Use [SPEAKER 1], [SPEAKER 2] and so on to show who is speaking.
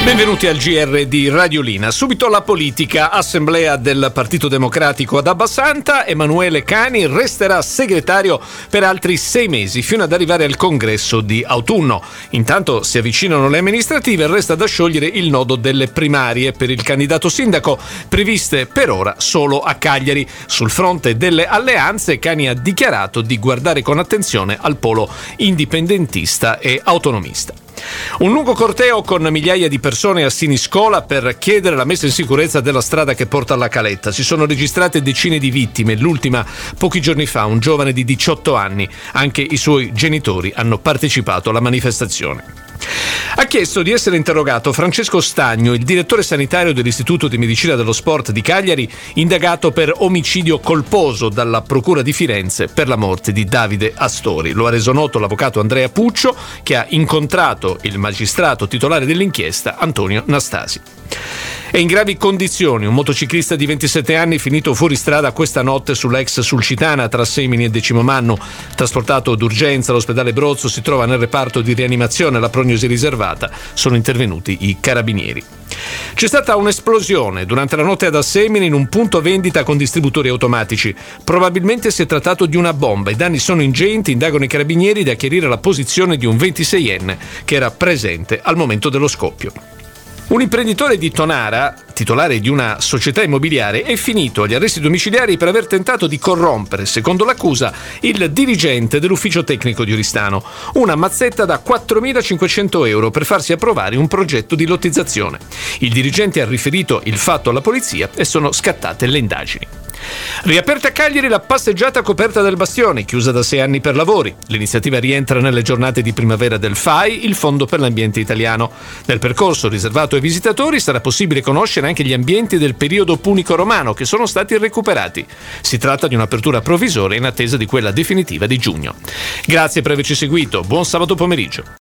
[SPEAKER 1] Benvenuti al GR di Radiolina. Subito la politica. Assemblea del Partito Democratico ad Abbasanta. Emanuele Cani resterà segretario per altri 6 mesi fino ad arrivare al congresso di autunno. Intanto si avvicinano le amministrative e resta da sciogliere il nodo delle primarie per il candidato sindaco, previste per ora solo a Cagliari. Sul fronte delle alleanze, Cani ha dichiarato di guardare con attenzione al polo indipendentista e autonomista. Un lungo corteo con migliaia di persone a Siniscola per chiedere la messa in sicurezza della strada che porta alla Caletta. Si sono registrate decine di vittime, l'ultima pochi giorni fa, un giovane di 18 anni. Anche i suoi genitori hanno partecipato alla manifestazione. Ha chiesto di essere interrogato Francesco Stagno, il direttore sanitario dell'Istituto di Medicina dello Sport di Cagliari, indagato per omicidio colposo dalla Procura di Firenze per la morte di Davide Astori. Lo ha reso noto l'avvocato Andrea Puccio, che ha incontrato il magistrato titolare dell'inchiesta, Antonio Nastasi. È in gravi condizioni un motociclista di 27 anni finito fuori strada questa notte sulla ex Sulcitana tra Semini e Decimomannu. Trasportato d'urgenza all'ospedale Brozzo, si trova nel reparto di rianimazione, la prognosi riservata. Sono intervenuti i carabinieri. C'è stata un'esplosione durante la notte ad Assemini in un punto vendita con distributori automatici. Probabilmente si è trattato di una bomba. I danni sono ingenti, indagano i carabinieri da chiarire la posizione di un 26enne che era presente al momento dello scoppio. Un imprenditore di Tonara, titolare di una società immobiliare, è finito agli arresti domiciliari per aver tentato di corrompere, secondo l'accusa, il dirigente dell'ufficio tecnico di Oristano. Una mazzetta da 4.500 euro per farsi approvare un progetto di lottizzazione. Il dirigente ha riferito il fatto alla polizia e sono scattate le indagini. Riaperta a Cagliari la passeggiata coperta del Bastione, chiusa da 6 anni per lavori. L'iniziativa rientra nelle giornate di primavera del FAI, il Fondo per l'Ambiente Italiano. Nel percorso riservato ai visitatori sarà possibile conoscere anche gli ambienti del periodo punico romano che sono stati recuperati. Si tratta di un'apertura provvisoria in attesa di quella definitiva di giugno. Grazie per averci seguito, buon sabato pomeriggio.